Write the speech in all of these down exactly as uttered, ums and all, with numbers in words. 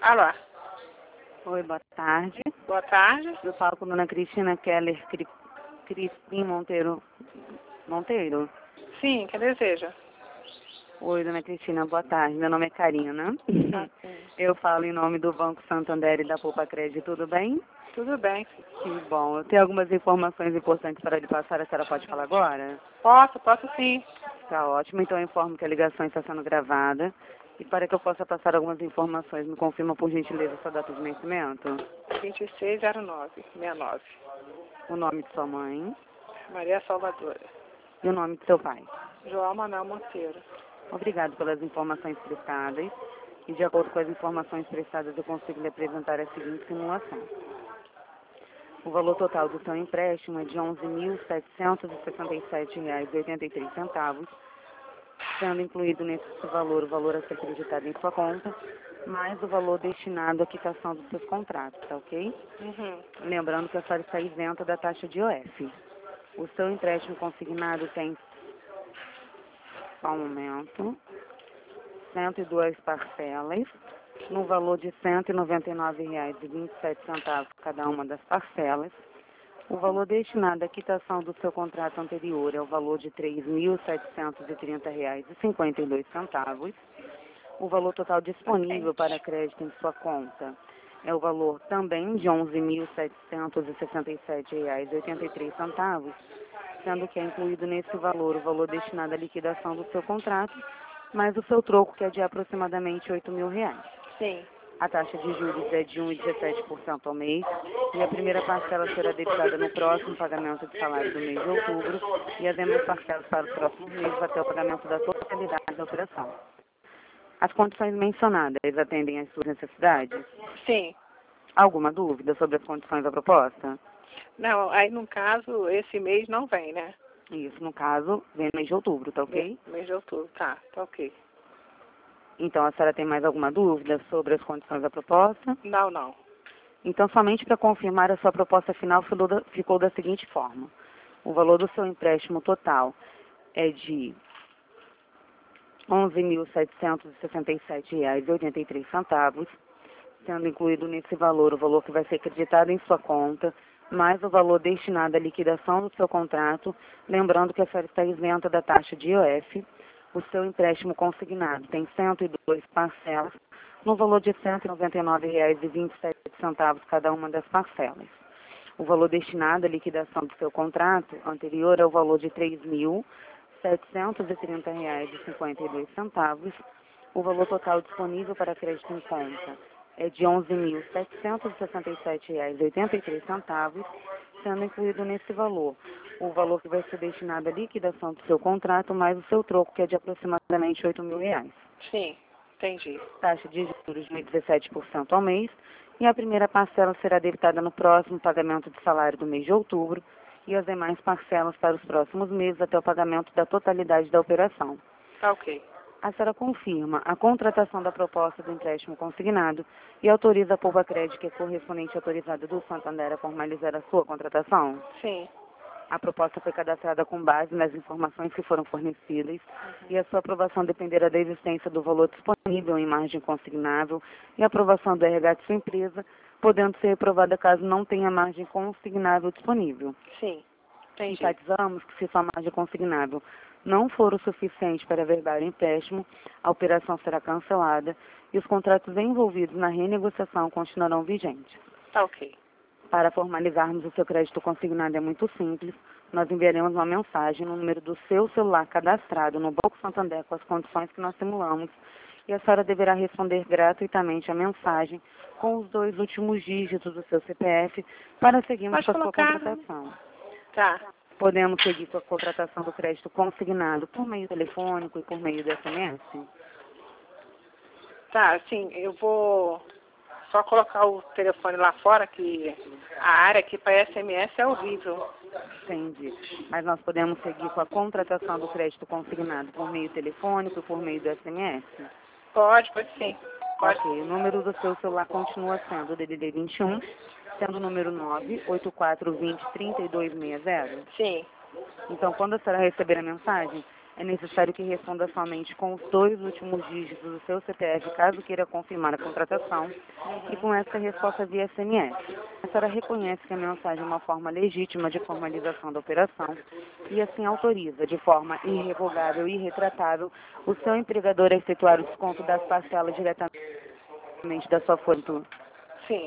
Alô, Oi, boa tarde. boa tarde. Eu falo com a dona Cristina Keller Cri- Crispim Monteiro. Monteiro? Sim, que deseja? Oi, dona Cristina, boa tarde. Meu nome é Karina. Ah, sim. Eu falo em nome do Banco Santander e da Poupa Crédito, tudo bem? Tudo bem. Que bom. Eu tenho algumas informações importantes para lhe passar. A senhora pode falar agora? Posso, posso sim. Tá ótimo. Então eu informo que a ligação está sendo gravada. E para que eu possa passar algumas informações, me confirma por gentileza sua data de nascimento, vinte e seis zero nove sessenta e nove. o nome de sua mãe Maria Salvadora. e o nome de seu pai. João Manuel Monteiro. Obrigado pelas informações prestadas. E de acordo com as informações prestadas, eu consigo lhe apresentar a seguinte simulação. O valor total do seu empréstimo é de onze mil setecentos e sessenta e sete reais e oitenta e três centavos, sendo incluído nesse valor o valor a ser acreditado em sua conta, mais o valor destinado à quitação dos seus contratos, tá ok? Uhum. Lembrando que a senhora está isenta da taxa de I O F. O seu empréstimo consignado tem, só um momento, cento e duas parcelas, no valor de cento e noventa e nove reais e vinte e sete centavos cada uma das parcelas. O valor destinado à quitação do seu contrato anterior é o valor de três mil setecentos e trinta reais e cinquenta e dois centavos. O valor total disponível para crédito em sua conta é o valor também de onze mil setecentos e sessenta e sete reais e oitenta e três centavos, sendo que é incluído nesse valor o valor destinado à liquidação do seu contrato, mais o seu troco, que é de aproximadamente oito mil reais. Sim. A taxa de juros é de um vírgula dezessete por cento ao mês e a primeira parcela será debitada no próximo pagamento de salário do mês de outubro e as demais parcelas para os próximos meses até o pagamento da totalidade da operação. As condições mencionadas atendem às suas necessidades? Sim. Alguma dúvida sobre as condições da proposta? Não, aí no caso, esse mês não vem, né? Isso, no caso, vem no mês de outubro, tá ok? Mês de outubro, tá, tá ok. Então, a senhora tem mais alguma dúvida sobre as condições da proposta? Não, não. Então, somente para confirmar, a sua proposta final ficou da, ficou da seguinte forma. O valor do seu empréstimo total é de onze mil setecentos e sessenta e sete reais e oitenta e três centavos, sendo incluído nesse valor o valor que vai ser acreditado em sua conta, mais o valor destinado à liquidação do seu contrato, lembrando que a senhora está isenta da taxa de I O F. O seu empréstimo consignado tem cento e duas parcelas, no valor de cento e noventa e nove reais e vinte e sete centavos cada uma das parcelas. O valor destinado à liquidação do seu contrato anterior é o valor de três mil setecentos e trinta reais e cinquenta e dois centavos. O valor total disponível para crédito em conta é de onze mil setecentos e sessenta e sete reais e oitenta e três centavos, sendo incluído nesse valor o valor que vai ser destinado à liquidação do seu contrato, mais o seu troco, que é de aproximadamente oito mil reais. Sim, entendi. Taxa de juros de um vírgula dezessete por cento ao mês, e a primeira parcela será debitada no próximo pagamento de salário do mês de outubro, e as demais parcelas para os próximos meses até o pagamento da totalidade da operação. Tá ok. A senhora confirma a contratação da proposta do empréstimo consignado e autoriza a Poupa Crédito, que é correspondente autorizada do Santander, a formalizar a sua contratação? Sim. A proposta foi cadastrada com base nas informações que foram fornecidas e a sua aprovação dependerá da existência do valor disponível em margem consignável e a aprovação do R H de sua empresa, podendo ser aprovada caso não tenha margem consignável disponível. Sim. Entendi. Enfatizamos que se sua margem consignável não for o suficiente para averbar o empréstimo, a operação será cancelada e os contratos envolvidos na renegociação continuarão vigentes. Tá ok. Para formalizarmos o seu crédito consignado é muito simples. Nós enviaremos uma mensagem no número do seu celular cadastrado no Banco Santander com as condições que nós simulamos e a senhora deverá responder gratuitamente a mensagem com os dois últimos dígitos do seu C P F para seguirmos Pode com a colocar. sua contratação. Tá. Podemos seguir com a contratação do crédito consignado por meio telefônico e por meio do S M S? Tá, sim, eu vou só colocar o telefone lá fora, que a área aqui para S M S é horrível. Entendi. Mas nós podemos seguir com a contratação do crédito consignado por meio telefônico e por meio do S M S? Pode, pode sim. Pode. Ok, o número do seu celular continua sendo o D D D vinte e um, sendo o número nove oito quatro dois zero, três dois seis zero. Sim. Então, quando a senhora receber a mensagem, É necessário que responda somente com os dois últimos dígitos do seu C P F, caso queira confirmar a contratação, e com essa resposta via S M S. A senhora reconhece que a mensagem é uma forma legítima de formalização da operação e assim autoriza, de forma irrevogável e irretratável, o seu empregador a efetuar o desconto das parcelas diretamente da sua fortuna. Sim.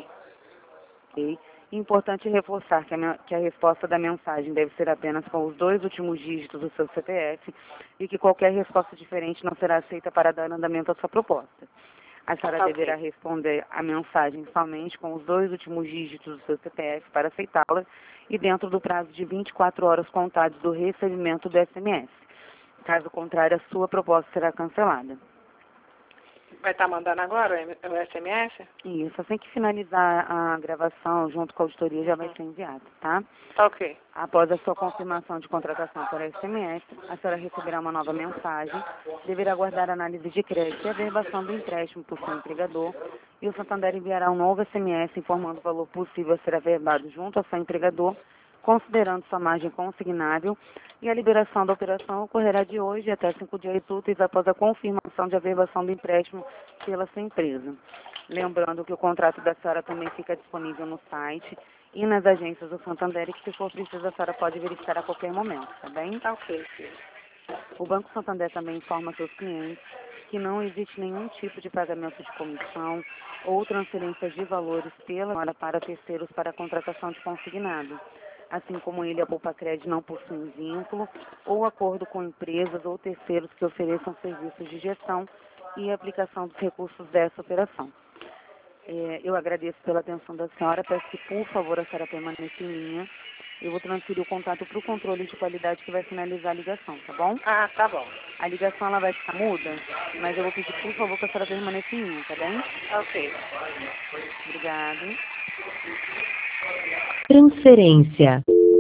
Ok? Importante reforçar que a, me- que a resposta da mensagem deve ser apenas com os dois últimos dígitos do seu C P F e que qualquer resposta diferente não será aceita para dar andamento à sua proposta. A senhora Ok. deverá responder a mensagem somente com os dois últimos dígitos do seu C P F para aceitá-la e dentro do prazo de vinte e quatro horas contados do recebimento do S M S. Caso contrário, a sua proposta será cancelada. Vai estar mandando agora o M- o S M S? Isso, assim que finalizar a gravação, junto com a auditoria, já vai Uhum. ser enviado, tá? Tá ok. Após a sua confirmação de contratação por S M S, a senhora receberá uma nova mensagem, deverá aguardar análise de crédito e averbação do empréstimo por seu empregador, e o Santander enviará um novo S M S informando o valor possível a ser averbado junto ao seu empregador, considerando sua margem consignável, e a liberação da operação ocorrerá de hoje até cinco dias úteis após a confirmação de averbação do empréstimo pela sua empresa. Lembrando que o contrato da senhora também fica disponível no site e nas agências do Santander, e que se for preciso a senhora pode verificar a qualquer momento, tá bem? Tá ok, filho. O Banco Santander também informa seus clientes que não existe nenhum tipo de pagamento de comissão ou transferências de valores pela hora para terceiros para a contratação de consignado. Assim como ele, a Poupa Crédito não possui vínculo ou acordo com empresas ou terceiros que ofereçam serviços de gestão e aplicação dos recursos dessa operação. É, eu agradeço pela atenção da senhora, peço que, por favor, a senhora permaneça em linha. Eu vou transferir o contato para o controle de qualidade que vai finalizar a ligação, tá bom? Ah, tá bom. A ligação ela vai ficar muda, mas eu vou pedir, por favor, que a senhora permaneça em linha, tá bem? Ok. Obrigada. Transferência.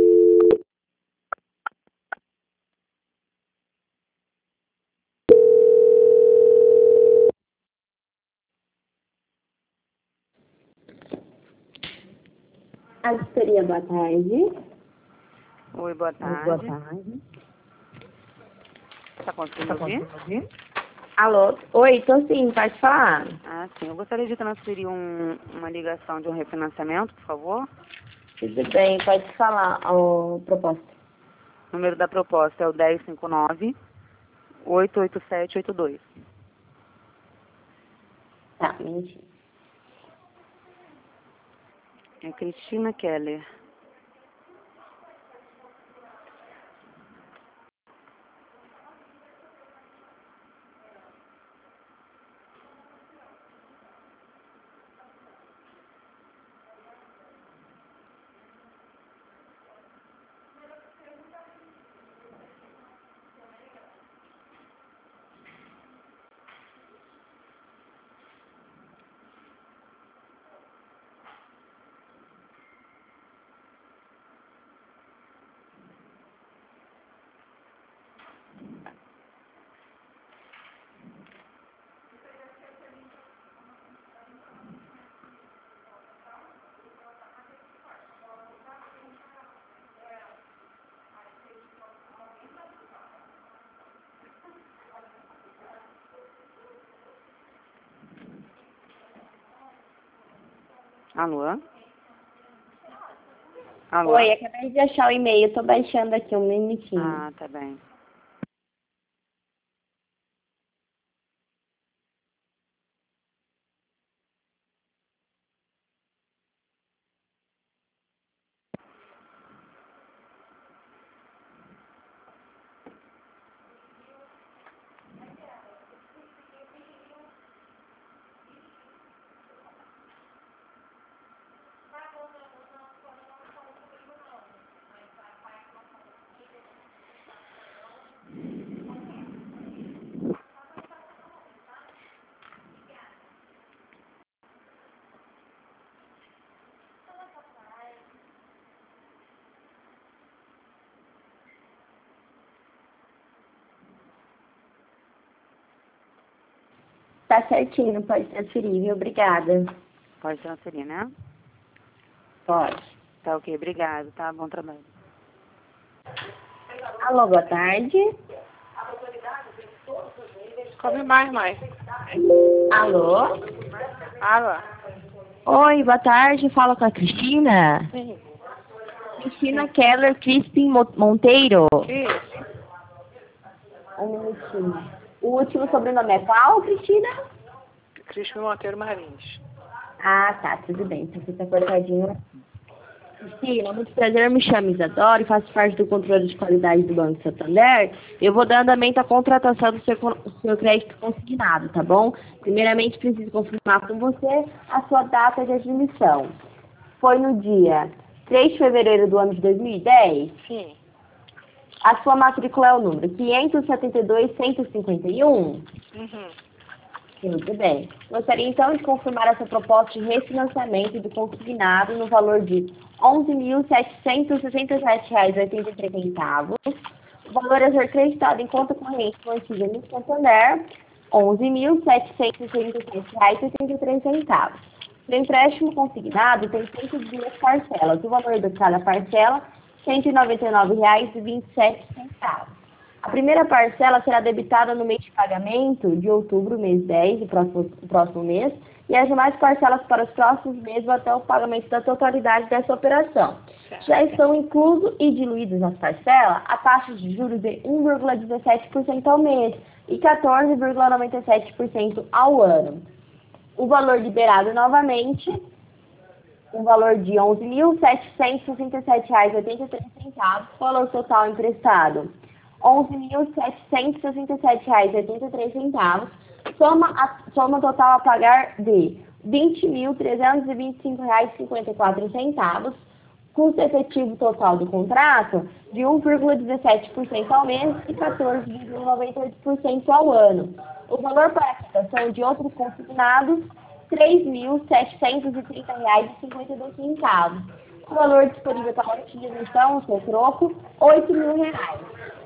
Auditoria, boa tarde. Oi, boa Boa tarde. tarde. Está conseguindo ouvir? Alô? Oi, tô sim, pode falar. Ah, sim. Eu gostaria de transferir um- uma ligação de um refinanciamento, por favor. Tudo bem, pode falar a proposta. O número da proposta é o dez cinco nove, oito oito sete oito dois. Tá, mentira. É Cristina Keller. Alô? Alô? Oi, acabei de achar o e-mail, tô baixando aqui um minutinho. Ah, tá bem. Tá certinho, pode transferir, viu? Obrigada. Pode transferir, né? Pode. Tá ok, obrigado, tá? Bom trabalho. Alô, boa tarde. Come mais, mãe. Alô? Alô? Oi, boa tarde. Fala com a Cristina. Sim. Cristina Keller Crispin Mo- Monteiro. Isso. Um minutinho. O último sobrenome é qual, Cristina? Crispim Monteiro Marins. Ah, tá, tudo bem. Então fica cortadinho. Cristina, muito prazer, eu me chamo Isadora e faço parte do controle de qualidade do Banco Santander. Eu vou dar andamento à contratação do seu, do seu crédito consignado, tá bom? Primeiramente, preciso confirmar com você a sua data de admissão. Foi no dia três de fevereiro do ano de dois mil e dez? Sim. A sua matrícula é o número quinhentos e setenta e dois, cento e cinquenta e um? Uhum. Muito bem. Gostaria então de confirmar essa proposta de refinanciamento do consignado no valor de onze mil setecentos e sessenta e sete reais e oitenta e três centavos. O valor a ser creditado em conta corrente mantida no Santander, onze mil setecentos e sessenta e sete reais e oitenta e três centavos. O empréstimo consignado tem cento e duas parcelas. O valor de cada parcela, cento e noventa e nove reais e vinte e sete centavos. A primeira parcela será debitada no mês de pagamento de outubro, mês dez, do próximo, do próximo mês, e as demais parcelas para os próximos meses até o pagamento da totalidade dessa operação. Já estão inclusos e diluídos nas parcelas a taxa de juros de um vírgula dezessete por cento ao mês e quatorze vírgula noventa e sete por cento ao ano. O valor liberado novamente, um valor de onze mil setecentos e sessenta e sete reais e oitenta e três centavos, valor total emprestado onze mil setecentos e sessenta e sete reais e oitenta e três centavos, soma, a, soma total a pagar de vinte mil trezentos e vinte e cinco reais e cinquenta e quatro centavos, custo efetivo total do contrato de um vírgula dezessete por cento ao mês e quatorze vírgula noventa e oito por cento ao ano. O valor para a quitação de outros consignados, três mil setecentos e trinta reais e cinquenta e dois centavos. O valor disponível para a utilização, o seu troco, oito mil reais.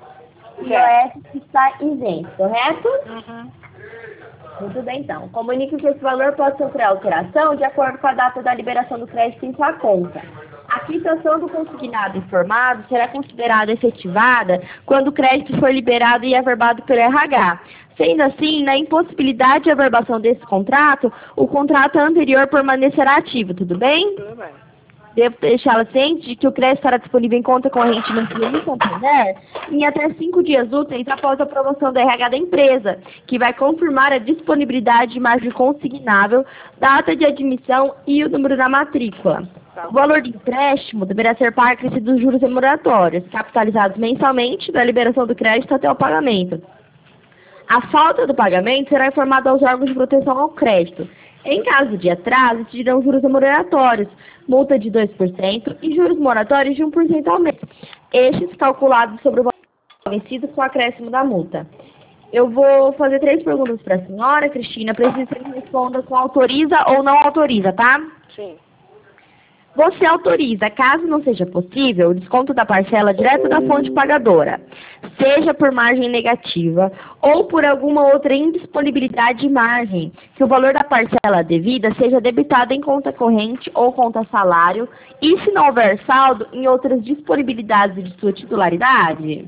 O I O S está isento, correto? Uhum. Muito bem, então. Comunique que esse valor pode sofrer alteração de acordo com a data da liberação do crédito em sua conta. A quitação do consignado informado será considerada efetivada quando o crédito for liberado e averbado pelo R H. Sendo assim, na impossibilidade de averbação desse contrato, o contrato anterior permanecerá ativo, tudo bem? Tudo bem. Devo deixá-la ciente de que o crédito estará disponível em conta corrente no Banco Santander em até cinco dias úteis após a aprovação do R H da empresa, que vai confirmar a disponibilidade de margem consignável, data de admissão e o número da matrícula. O valor de empréstimo deverá ser parte dos juros remuneratórios, capitalizados mensalmente da liberação do crédito até o pagamento. A falta do pagamento será informada aos órgãos de proteção ao crédito. Em caso de atraso, existirão juros remuneratórios, multa de dois por cento e juros moratórios de um por cento ao mês. Estes calculados sobre o valor vencido com o acréscimo da multa. Eu vou fazer três perguntas para a senhora, Cristina. Preciso que você responda com autoriza ou não autoriza, tá? Sim. Você autoriza, caso não seja possível, o desconto da parcela direto da fonte pagadora, seja por margem negativa ou por alguma outra indisponibilidade de margem, que o valor da parcela devida seja debitado em conta corrente ou conta salário e, se não houver saldo, em outras disponibilidades de sua titularidade?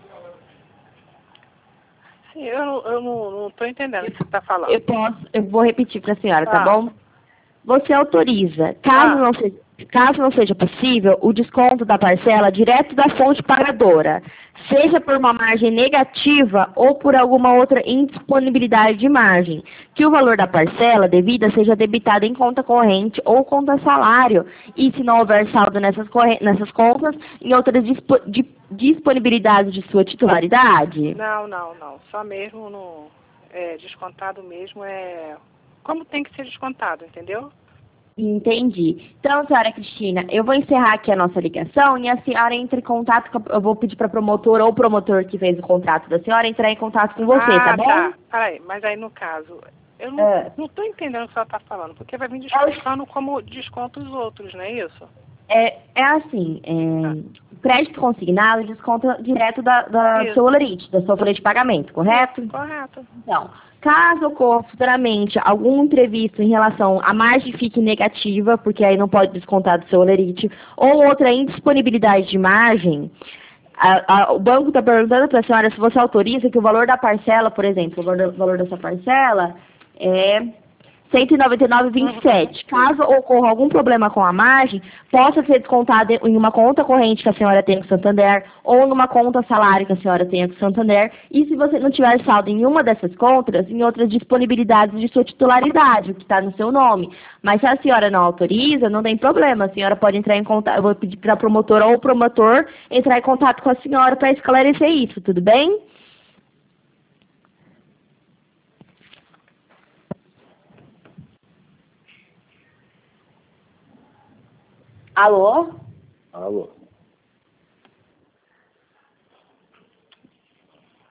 Sim, eu, não- eu não estou entendendo o que você está falando. Eu posso, eu vou repetir para a senhora, tá Ah. bom? Você autoriza, caso, Ah. não seja, caso não seja possível, o desconto da parcela direto da fonte pagadora, seja por uma margem negativa ou por alguma outra indisponibilidade de margem, que o valor da parcela devida seja debitado em conta corrente ou conta salário, e se não houver saldo nessas, corre- nessas contas, em outras dispo- di- disponibilidades de sua titularidade? Não, não, não. Só mesmo no é, descontado mesmo é como tem que ser descontado, entendeu? Entendi. Então, senhora Cristina, eu vou encerrar aqui a nossa ligação e a senhora entra em contato, com a, eu vou pedir para a promotora ou promotor que fez o contrato da senhora entrar em contato com você, ah, tá bom? tá. Peraí, mas aí no caso, eu não Ah. não estou entendendo o que ela está falando, porque vai vir descontando como desconta os outros, não é isso? É, é assim, é, crédito consignado desconta direto da, da Isso. seu holerite, da sua folha de pagamento, correto? Correto. Então, caso ocorra futuramente algum imprevisto em relação à margem fique negativa, porque aí não pode descontar do seu holerite, ou outra indisponibilidade de margem, A, a, o banco está perguntando para a senhora se você autoriza que o valor da parcela, por exemplo, o valor, o valor dessa parcela é cento e noventa e nove vírgula vinte e sete. Caso ocorra algum problema com a margem, possa ser descontado em uma conta corrente que a senhora tenha com o Santander ou numa conta salário que a senhora tenha com o Santander. E se você não tiver saldo em uma dessas contas, em outras disponibilidades de sua titularidade, o que está no seu nome. Mas se a senhora não autoriza, não tem problema. A senhora pode entrar em contato, eu vou pedir para a promotora ou o promotor entrar em contato com a senhora para esclarecer isso, tudo bem? Alô? Alô?